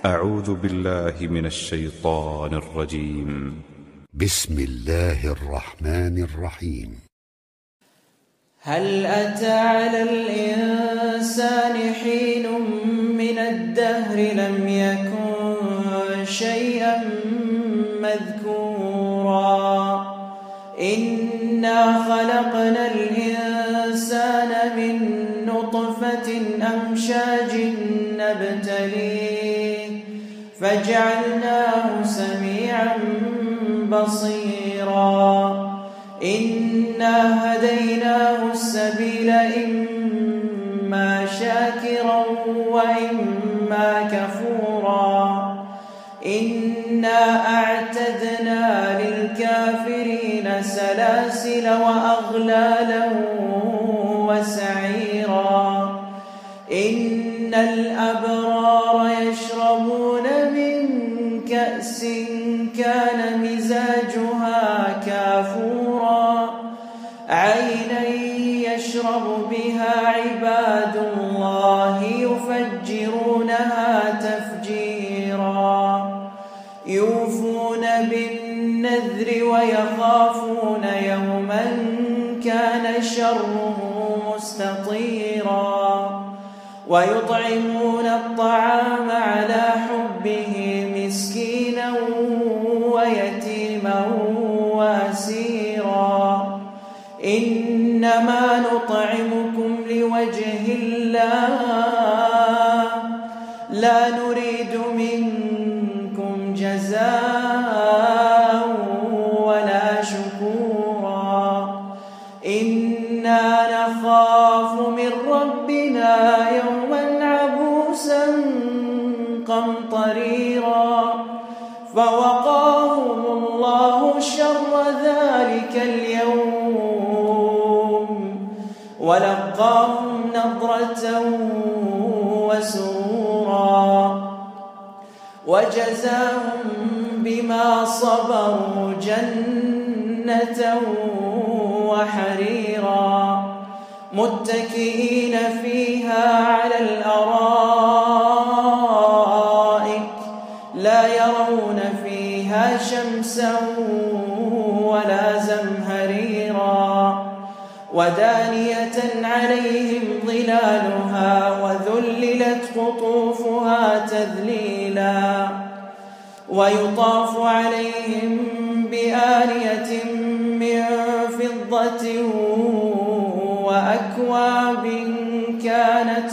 أعوذ بالله من الشيطان الرجيم. بسم الله الرحمن الرحيم. هل أتى على الإنسان حين من الدهر لم يكن شيئا مذكورا إنا خلقنا الإنسان من نطفة أمشاج نبتليه فجعلناه سميعا بصيرا إنا هديناه السبيل إما شاكرا وإما كفورا إنا أعتدنا للكافرين سلاسل وأغلالا وسعيرا إن الأبرار يشربون من كأس كان مزاجها كافورا عينا يشرب بها عباد الله يفجرونها تفجيرا يوفون بالنذر ويخافون يوما كان شره مستطيرا ويطعمون الطعام على حبه مسكينا ويتيما وأسيرا إنما نطعمكم لوجه الله لا نريد منكم جزاء ولا شكورا إنا نخاف من ربنا يوما عبوسا قمطريرا فوقاهم الله شر ذلك اليوم ولقاهم نضرة وسرورا وجزاهم بما صبروا جنة وحريرا متكئين فيها على الأرائك لا يرون فيها شمسا ولا زمهريرا ودانية عليهم ظلالها وذللت قطوفها تذليلا ويطاف عليهم بآنية من فضة وأكواب كانت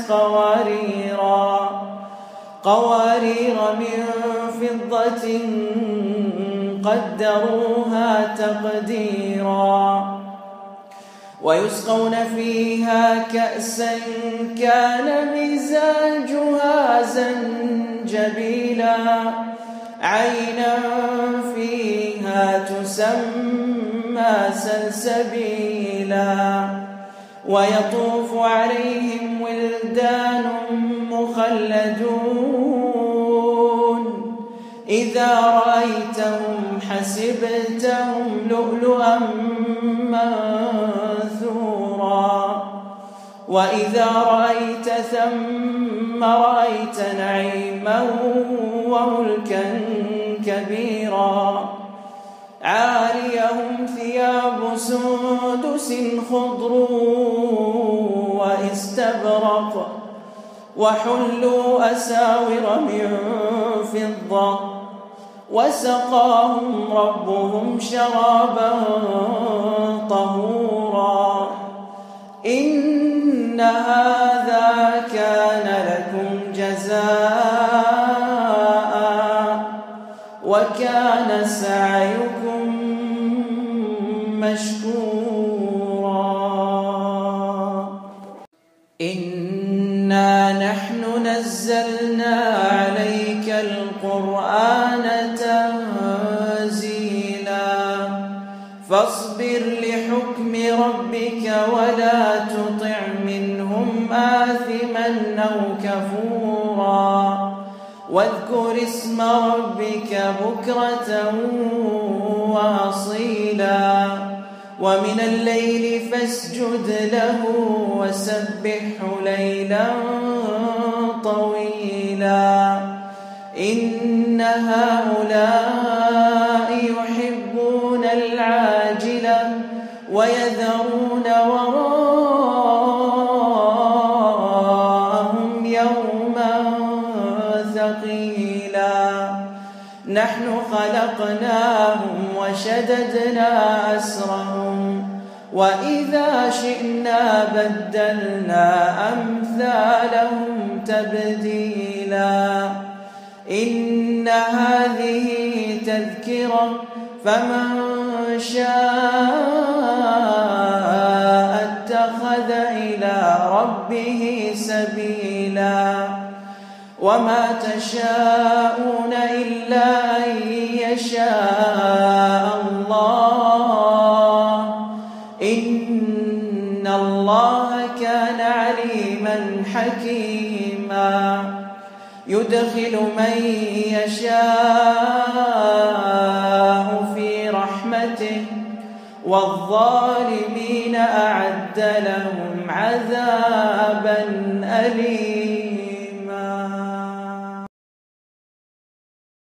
قوارير من فضة قدروها تقديرا ويسقون فيها كأسا كان مزاجها زنجبيلا عينا فيها تسمى سلسبيلا ويطوف عليهم ولدان مخلدون إذا رأيتهم حسبتهم لؤلؤا منثورا وإذا رأيت ثم رأيت نعيما وملكا كبيرا عاليهم ثياب سندس خضر واستبرق وحلوا أساور من فضة وسقاهم ربهم شرابا طهورا إن هذا كان لكم جزاء وكان سعيكم مشكورا إنا نحن نزلنا عليك القرآن تنزيلا فاصبر لحكم ربك ولا تطع منهم آثما أو كفورا واذكر اسم ربك بكرة وأصيلا ومن الليل فاسجد له وسبحه ليلا طويلا إن هؤلاء يحبون العاجلة ويذرون وراءهم يوما ثقيلا نحن خلقناهم وشددنا أسرهم وإذا شئنا بدلنا أمثالهم تبديلا إن هذه تذكرة فمن شاء اتخذ إلى ربه سبيلا وما تشاءون إلا أن يشاء الله إن الله كان عليما حكيما يدخل من يشاء في رحمته والظالمين أعد لهم عذابا أليما